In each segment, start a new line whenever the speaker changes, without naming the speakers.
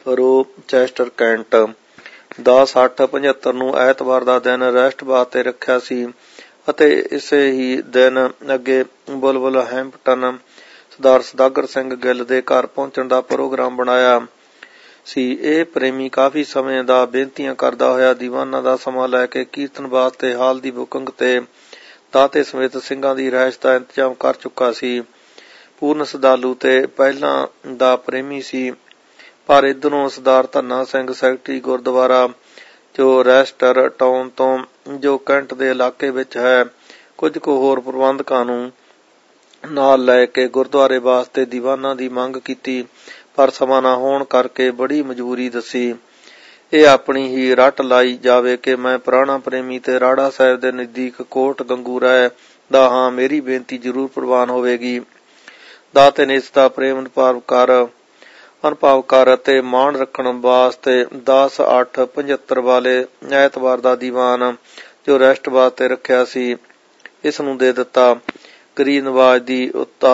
Rochester cantt. 10/8/75 ਨੂੰ ਐਤਵਾਰ ਦਾ ਦਿਨ ਰੈਸਟ ਵਾਸਤੇ ਰੱਖਿਆ ਸੀ ਅਤੇ ਇਸੇ ਹੀ ਦਿਨ ਅੱਗੇ ਵੁਲਵਰਹੈਂਪਟਨ ਸਰਦਾਰ ਸੌਦਾਗਰ ਸਿੰਘ ਗਿੱਲ ਦੇ ਘਰ ਪਹੁੰਚਣ ਦਾ ਪ੍ਰੋਗਰਾਮ ਬਣਾਇਆ ਸੀ। ਇਹ ਪ੍ਰੇਮੀ ਕਾਫੀ ਸਮੇਂ ਦਾ ਬੇਨਤੀਆਂ ਕਰਦਾ ਹੋਇਆ ਦੀਵਾਨਾਂ ਦਾ ਸਮਾਂ ਲੈ ਕੇ ਕੀਰਤਨ ਵਾਸਤੇ ਹਾਲ ਦੀ ਬੁਕਿੰਗ ਤੇ ਦਾਤੇ ਸਮੇਤ ਸਿੰਘਾਂ ਦੀ ਰਿਹਾਇਸ਼ ਦਾ ਇੰਤਜ਼ਾਮ ਕਰ ਚੁੱਕਾ ਸੀ। ਪੂਰਨ ਸ਼ਰਧਾਲੂ ਤੇ ਪਹਿਲਾਂ ਦਾ ਪ੍ਰੇਮੀ ਸੀ, ਪਰ ਇੱਧਰੋਂ ਸਰਦਾਰ ਧੰਨਾ ਸਿੰਘ ਸੈਕਟਰੀ ਗੁਰਦੁਆਰਾ ਜੋ ਰੈਸਟਰ ਟਾਊਨ ਤੋਂ ਜੋ ਕੈਂਟ ਦੇ ਇਲਾਕੇ ਵਿੱਚ ਹੈ, ਕੁਝ ਕੁ ਹੋਰ ਪ੍ਰਬੰਧਕਾਂ ਨੂੰ ਨਾਲ ਲੈ ਕੇ ਗੁਰਦੁਆਰੇ ਵਾਸਤੇ ਦੀਵਾਨਾਂ ਦੀ ਮੰਗ ਕੀਤੀ, ਪਰ ਸਮਾਂ ਨਾ ਹੋਣ ਕਰਕੇ ਬੜੀ ਮਜਬੂਰੀ ਦੱਸੀ। ਇਹ ਆਪਣੀ ਹੀ ਰੱਟ ਲਾਈ ਜਾਵੇ ਕਿ ਮੈਂ ਪੁਰਾਣਾ ਪ੍ਰੇਮੀ ਤੇ ਰਾੜਾ ਸਾਹਿਬ ਦੇ ਨਜ਼ਦੀਕ ਕੋਟ ਗੰਗੂ ਰਾਏ ਦਾ ਹਾਂ, ਮੇਰੀ ਬੇਨਤੀ ਜ਼ਰੂਰ ਪ੍ਰਵਾਨ ਹੋਵੇਗੀ। ਦਾਤੇ ਨੇ ਇਸ ਦਾ ਪ੍ਰੇਮ ਅਨੁਭਵ ਕਰ ਅਤੇ ਮਾਣ ਰੱਖਣ ਵਾਸਤੇ 10/8/75 ਵਾਲੇ ਐਤਵਾਰ ਦਾ ਦੀਵਾਨ ਜੋ ਰੈਸਟ ਵਾਸਤੇ ਰੱਖਿਆ ਸੀ, ਇਸ ਨੂੰ ਦੇ ਦਿੱਤਾ। ਗਰੀਬ ਨਵਾਜ ਦੀ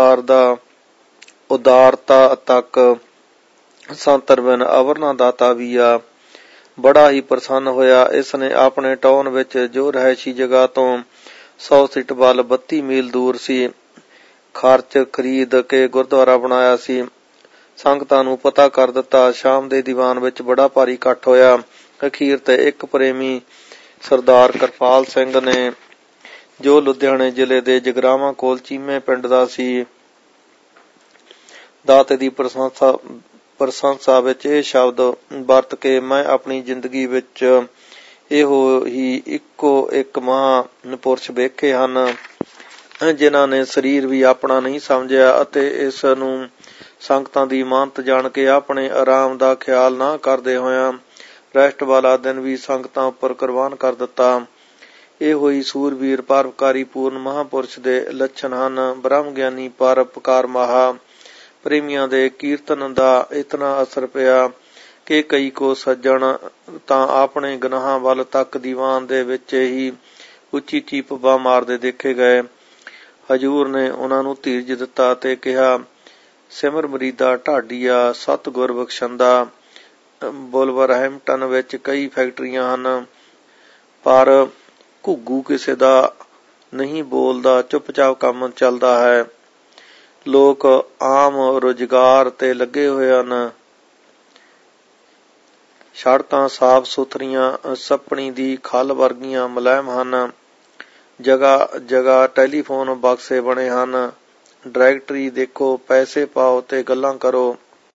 ਉਦਾਰਤਾ ਤੱਕ ਸੰਤਰ ਬਿਨ ਅਵਰ ਨਾ ਦਾਤਾ ਵੀ ਆ ਬੜਾ ਹੀ ਪ੍ਰਸੰਨ ਹੋਇਆ। ਇਸ ਨੇ ਆਪਣੇ ਟਾਊਨ ਵਿੱਚ ਜੋ ਰਿਹਾਇਸ਼ੀ ਜਗ੍ਹਾ ਤੋਂ 100 ਸੀਟ ਵੱਲ 32 ਮੀਲ ਦੂਰ ਸੀ, ਖਰਚ ਖਰੀਦ ਕੇ ਗੁਰਦੁਆਰਾ ਬਣਾਇਆ ਸੀ। ਸੰਗਤਾਂ ਨੂੰ ਪਤਾ ਕਰ ਦਿੱਤਾ। ਸ਼ਾਮ ਦੇ ਦੀਵਾਨ ਵਿੱਚ ਬੜਾ ਭਾਰੀ ਇਕੱਠ ਹੋਇਆ। ਅਖੀਰ ਤੇ ਇੱਕ ਪ੍ਰੇਮੀ ਸਰਦਾਰ ਕਿਰਪਾਲ ਸਿੰਘ ਨੇ, ਜੋ ਲੁਧਿਆਣੇ ਜ਼ਿਲ੍ਹੇ ਦੇ ਜਗਰਾਵਾਂ ਕੋਲ ਚੀਮੇ ਪਿੰਡ ਦਾ ਸੀ, ਦਾਤੇ ਦੀ ਪ੍ਰਸ਼ੰਸਾ ਵਿੱਚ ਇਹ ਸ਼ਬਦ ਵਰਤ ਕੇ ਮੈਂ ਆਪਣੀ ਜ਼ਿੰਦਗੀ ਵਿੱਚ ਇਹੋ ਹੀ ਇੱਕੋ ਇੱਕ ਮਹਾਂਪੁਰਸ਼ ਵੇਖੇ ਹਨ, ਜਿਨ੍ਹਾਂ ਨੇ ਸਰੀਰ ਵੀ ਆਪਣਾ ਨਹੀਂ ਸਮਝਿਆ ਅਤੇ ਇਸ ਨੂੰ ਸੰਗਤਾਂ ਦੀ ਮਾਨਤ ਜਾਣ ਕੇ ਆਪਣੇ ਆਰਾਮ ਦਾ ਖਿਆਲ ਨਾ ਕਰਦੇ ਹੋਇਆਂ ਰੈਸਟ ਵਾਲਾ ਦਿਨ ਵੀ ਸੰਗਤਾਂ ਉੱਪਰ ਕੁਰਬਾਨ ਕਰ ਦਿੱਤਾ। ਇਹੋ ਹੀ ਸੂਰਬੀਰ ਪਰਉਪਕਾਰੀ ਪੂਰਨ ਮਹਾਂਪੁਰਸ਼ ਦੇ ਲੱਛਣ ਹਨ। ਬ੍ਰਹਮ ਗਿਆਨੀ ਪਰਉਪਕਾਰ ਮਹਾ ਪ੍ਰੇਮੀਆਂ ਦੇ ਕੀਰਤਨ ਦਾ ਇਤਨਾ ਅਸਰ ਪਿਆ ਕਿ ਕਈ ਕੋ ਸੱਜਣ ਤਾਂ ਆਪਣੇ ਗੁਨਾਹਾਂ ਵੱਲ ਤੱਕ ਦੀਵਾਨ ਦੇ ਵਿੱਚ ਹੀ ਉੱਚੀ ਉੱਚੀ ਪੱਬਾਂ ਮਾਰਦੇ ਦੇਖੇ ਗਏ। ਹਜ਼ੂਰ ਨੇ ਉਹਨਾਂ ਨੂੰ ਧੀਰਜ ਦਿੱਤਾ ਤੇ ਕਿਹਾ, ਸਿਮਰ ਮਰੀਦਾ ਢਾਡੀਆ ਸਤਿਗੁਰ ਬਖਸ਼ੰਦਾ। ਵੁਲਵਰਹੈਂਪਟਨ ਵਿੱਚ ਕਈ ਫੈਕਟਰੀਆਂ ਹਨ, ਪਰ ਘੁੱਗੂ ਕਿਸੇ ਦਾ ਨਹੀਂ ਬੋਲਦਾ, ਚੁੱਪਚਾਪ ਕੰਮ ਚੱਲਦਾ ਹੈ। ਲੋਕ ਆਮ ਰੁਜ਼ਗਾਰ ਤੇ ਲੱਗੇ ਹੋਏ ਹਨ। ਸੜਕਾਂ ਸਾਫ ਸੁਥਰੀਆਂ, ਸੱਪਣੀ ਦੀ ਖੱਲ ਵਰਗੀਆਂ ਮੁਲਾਇਮ ਹਨ। ਜਗ੍ਹਾ ਜਗ੍ਹਾ ਟੈਲੀਫੋਨ ਬਕਸੇ ਬਣੇ ਹਨ। ਡਾਇਰੈਕਟਰੀ ਦੇਖੋ, ਪੈਸੇ ਪਾਓ ਤੇ ਗੱਲਾਂ ਕਰੋ।